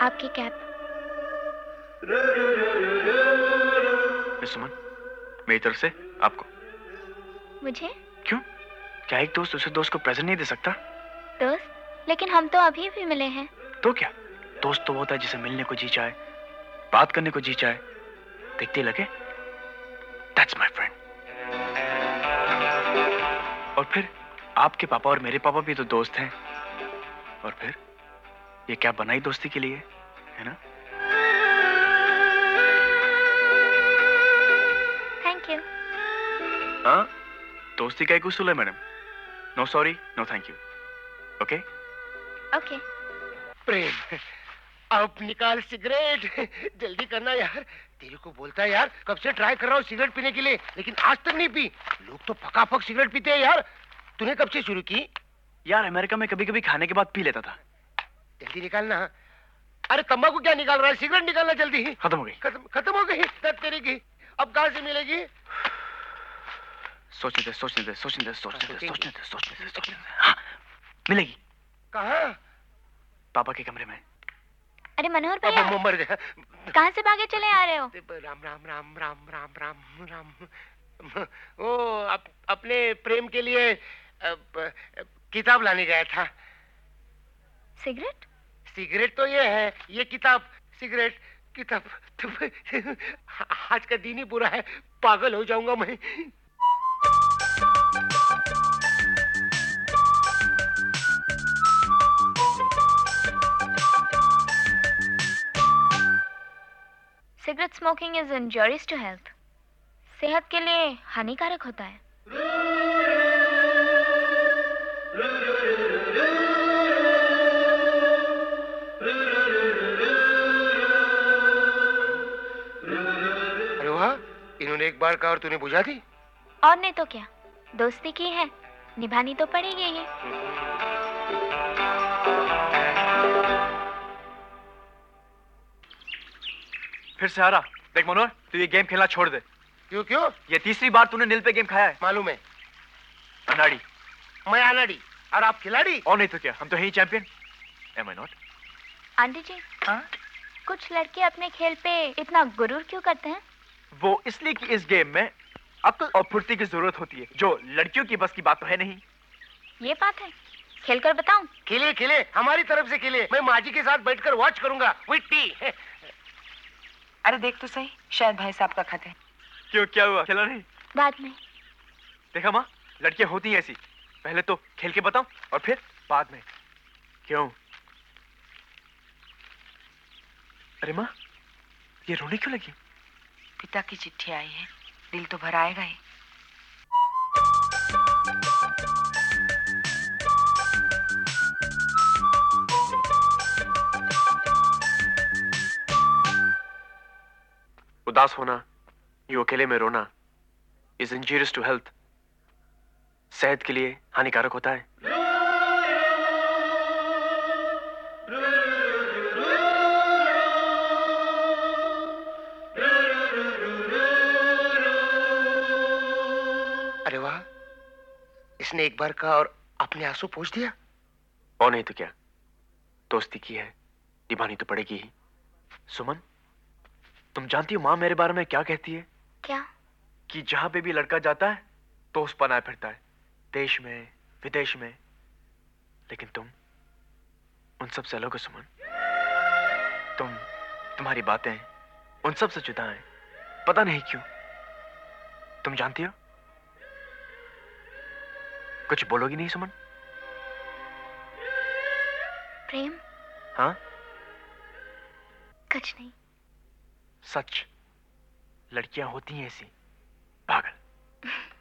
आपकी cap. Miss सुमन, मेरी तरफ से आपको। मुझे? क्यों? क्या एक दोस्त दूसरे दोस्त को प्रेजेंट नहीं दे सकता? दोस्त? लेकिन हम तो अभी भी मिले हैं। तो क्या? दोस्त तो होता है जिसे मिलने को जी चाहे, बात करने को जी चाहे, देखते लगे दैट्स माय फ्रेंड। और फिर आपके पापा और मेरे पापा भी तो दोस्त हैं। और फिर ये क्या बनाई दोस्ती के लिए, है ना? Thank you. हाँ, दोस्ती का एक उसूल है madam, no sorry no thank you. Okay okay. Prem, अब निकाल सिगरेट, जल्दी करना यार। तेरे को बोलता है यार, कब से ट्राई कर रहा हूँ सिगरेट पीने के लिए, लेकिन आज तक नहीं पी। लोग तो फकाफक सिगरेट पीते हैं यार, तूने कब से शुरू की? यार अमेरिका में कभी कभी खाने के बाद पी लेता था। जल्दी निकालना। अरे तंबाकू क्या निकाल रहा है, सिगरेट निकालना जल्दी। खत्म हो गई। खत्म हो गई? दर्द तेरी की अब कहाँ से मिलेगी? सोचने दे सोचने दे सोचने दे सोचने दे सोचने दे सोचने दे सोचने दे। हाँ, मिलेगी। कहाँ? पापा के कमरे में। अरे मनोहर भैया, मर गया। कहाँ से भागे चले आ रहे हो? राम राम राम राम राम राम राम। ओ अपने प्रेम के लिए किताब लाने गया था। सिगरेट? सिगरेट तो ये है, ये किताब। सिगरेट किताब। आज का दिन ही बुरा है, पागल हो जाऊंगा मैं। Cigarette smoking is injurious to health. सेहत के लिए हानिकारक होता है। अरे वाह, इन्होंने एक बार कहा और तूने बुझा दी। और नहीं तो क्या, दोस्ती की है, निभानी तो पड़ेगी ही। फिर से हारा। देख मनोहर, तू ये गेम खेलना छोड़ दे। क्यों क्यों? ये तीसरी बार तूने नील पे गेम खाया है। मालूम है। अनाड़ी। मैं अनाड़ी और आप खिलाड़ी। और नहीं तो क्या, हम तो हैं ही champion. Am I not? Aunty ji, हाँ? कुछ लड़के अपने खेल पे इतना गुरूर क्यों करते हैं? वो इसलिए कि इस गेम में अक्ल और फुर्ती की जरूरत होती है, जो लड़कियों की बस की बात तो है नहीं। ये बात है, खेलकर बताऊं? खेले खेले, हमारी तरफ से खेले। मैं माँ जी के साथ बैठकर वॉच करूंगा। विट्टी। अरे देख तो सही, शायद भाई साहब का खत है। क्यों, क्या हुआ? खेला नहीं? बाद में। देखा माँ, लड़कियां होती हैं ऐसी, पहले तो खेल के बताऊं और फिर बाद में। क्यों? अरे माँ, ये रोने क्यों लगी? पिता की चिट्ठी आई है, दिल तो भर आएगा ही। उदास होना, यूं अकेले में रोना इज इंजurious टू हेल्थ। सेहत के लिए हानिकारक होता है। अरे वाह, इसने एक बार कहा और अपने आंसू पोंछ दिया। और नहीं तो क्या, दोस्ती की है, निभानी तो पड़ेगी ही। सुमन, तुम जानती हो माँ मेरे बारे में क्या कहती है? क्या? कि जहां पे भी लड़का जाता है दोस्त बनाए फिरता है, देश में विदेश में। लेकिन तुम उन सब से अलग हो सुमन। तुम्हारी बातें उन सब से जुदा हैं, पता नहीं क्यों। तुम जानती हो? कुछ बोलोगी नहीं सुमन? प्रेम? हाँ? कुछ नहीं। सच, लड़कियां होती हैं ऐसी, पागल।